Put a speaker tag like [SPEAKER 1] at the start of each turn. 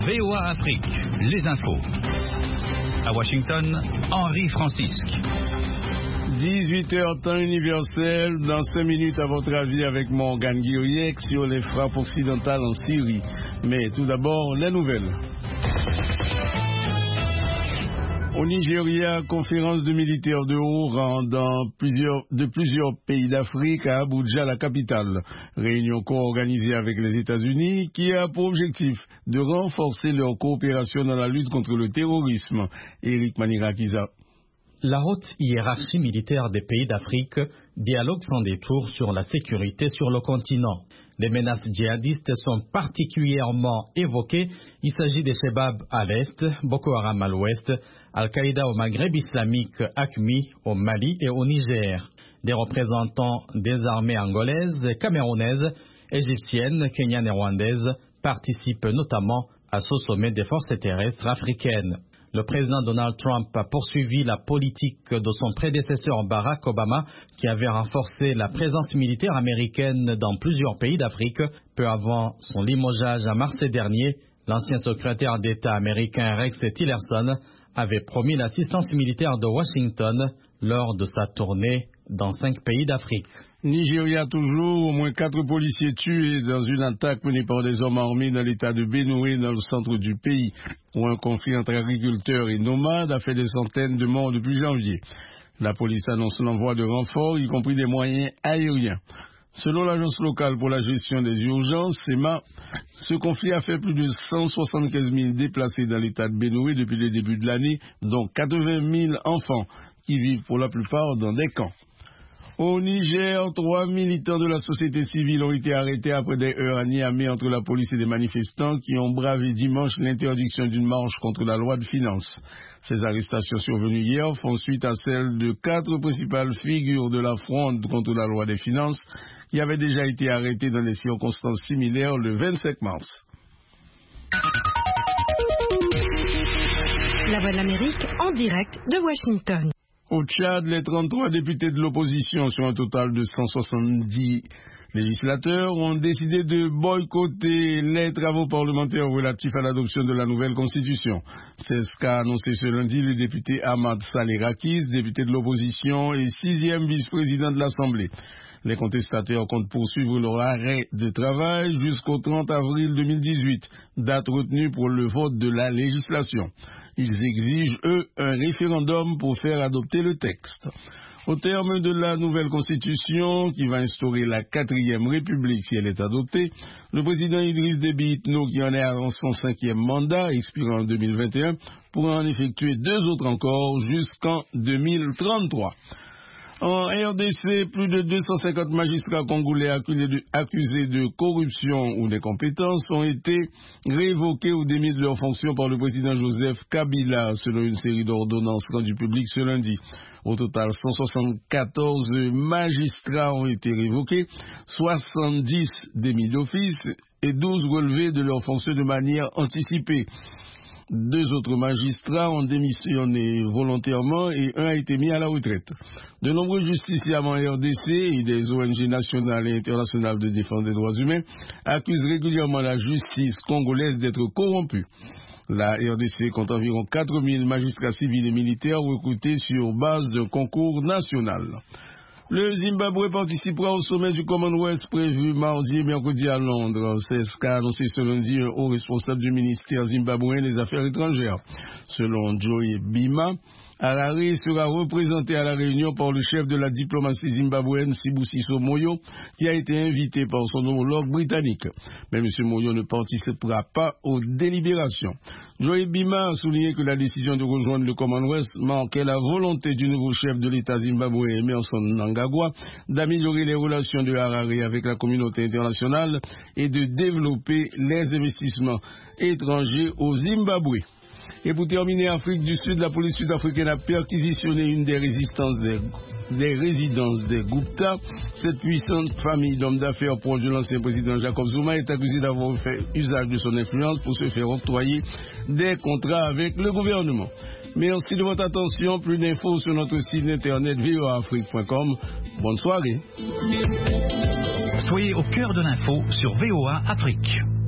[SPEAKER 1] VOA Afrique, les infos. À Washington, Henri Francisque.
[SPEAKER 2] 18h temps universel, dans 5 minutes à votre avis avec Morgan Guiriec sur les frappes occidentales en Syrie. Mais tout d'abord, les nouvelles. Au Nigeria, conférence de militaires de haut rang de plusieurs pays d'Afrique à Abuja, la capitale. Réunion co-organisée avec les États-Unis qui a pour objectif de renforcer leur coopération dans la lutte contre le terrorisme. Eric Manirakiza.
[SPEAKER 3] La haute hiérarchie militaire des pays d'Afrique dialogue sans détour sur la sécurité sur le continent. Les menaces djihadistes sont particulièrement évoquées. Il s'agit des Shebab à l'est, Boko Haram à l'ouest, Al-Qaïda au Maghreb islamique, AQMI au Mali et au Niger. Des représentants des armées angolaises, camerounaises, égyptiennes, kenyanes et rwandaises participent notamment à ce sommet des forces terrestres africaines. Le président Donald Trump a poursuivi la politique de son prédécesseur Barack Obama qui avait renforcé la présence militaire américaine dans plusieurs pays d'Afrique. Peu avant son limogeage en mars dernier, l'ancien secrétaire d'État américain Rex Tillerson avait promis l'assistance militaire de Washington lors de sa tournée dans 5 pays d'Afrique.
[SPEAKER 2] Nigeria toujours, au moins 4 policiers tués dans une attaque menée par des hommes armés dans l'état de Benue, dans le centre du pays, où un conflit entre agriculteurs et nomades a fait des centaines de morts depuis janvier. La police annonce l'envoi de renforts, y compris des moyens aériens. Selon l'agence locale pour la gestion des urgences, SEMA, ce conflit a fait plus de 175 000 déplacés dans l'état de Benue depuis le début de l'année, dont 80 000 enfants qui vivent pour la plupart dans des camps. Au Niger, 3 militants de la société civile ont été arrêtés après des heurts à Niamey entre la police et des manifestants qui ont bravé dimanche l'interdiction d'une marche contre la loi de finances. Ces arrestations survenues hier font suite à celles de 4 principales figures de la fronde contre la loi des finances qui avaient déjà été arrêtées dans des circonstances similaires le 25 mars.
[SPEAKER 4] La Voix de l'Amérique en direct de Washington.
[SPEAKER 2] Au Tchad, les 33 députés de l'opposition sur un total de 170 législateurs ont décidé de boycotter les travaux parlementaires relatifs à l'adoption de la nouvelle constitution. C'est ce qu'a annoncé ce lundi le député Ahmad Saleh Rakis, député de l'opposition et 6e vice-président de l'Assemblée. Les contestataires comptent poursuivre leur arrêt de travail jusqu'au 30 avril 2018, date retenue pour le vote de la législation. Ils exigent, eux, un référendum pour faire adopter le texte. Au terme de la nouvelle constitution, qui va instaurer la 4e République si elle est adoptée, le président Idriss Déby Itno, qui en est à son 5e mandat, expirant en 2021, pourra en effectuer 2 autres encore jusqu'en 2033. En RDC, plus de 250 magistrats congolais accusés de corruption ou d'incompétence ont été révoqués ou démis de leurs fonctions par le président Joseph Kabila, selon une série d'ordonnances rendues publiques ce lundi. Au total, 174 magistrats ont été révoqués, 70 démis d'office et 12 relevés de leurs fonctions de manière anticipée. 2 autres magistrats ont démissionné volontairement et un a été mis à la retraite. De nombreux justiciables en RDC et des ONG nationales et internationales de défense des droits humains accusent régulièrement la justice congolaise d'être corrompue. La RDC compte environ 4000 magistrats civils et militaires recrutés sur base d'un concours national. Le Zimbabwe participera au sommet du Commonwealth prévu mardi et mercredi à Londres. C'est ce qu'a annoncé ce lundi un haut responsable du ministère zimbabwéen des Affaires étrangères. Selon Joey Bima, Harare sera représenté à la réunion par le chef de la diplomatie zimbabwéenne Sibusiso Moyo, qui a été invité par son homologue britannique. Mais M. Moyo ne participera pas aux délibérations. Joey Bima a souligné que la décision de rejoindre le Commonwealth marquait la volonté du nouveau chef de l'État zimbabwéen, Emmerson Mnangagwa, d'améliorer les relations de Harare avec la communauté internationale et de développer les investissements étrangers au Zimbabwe. Et pour terminer, Afrique du Sud, la police sud-africaine a perquisitionné une des résidences des Gupta. Cette puissante famille d'hommes d'affaires proche de l'ancien président Jacob Zuma est accusée d'avoir fait usage de son influence pour se faire octroyer des contrats avec le gouvernement. Merci de votre attention. Plus d'infos sur notre site internet voaafrique.com. Bonne soirée.
[SPEAKER 1] Soyez au cœur de l'info sur VOA Afrique.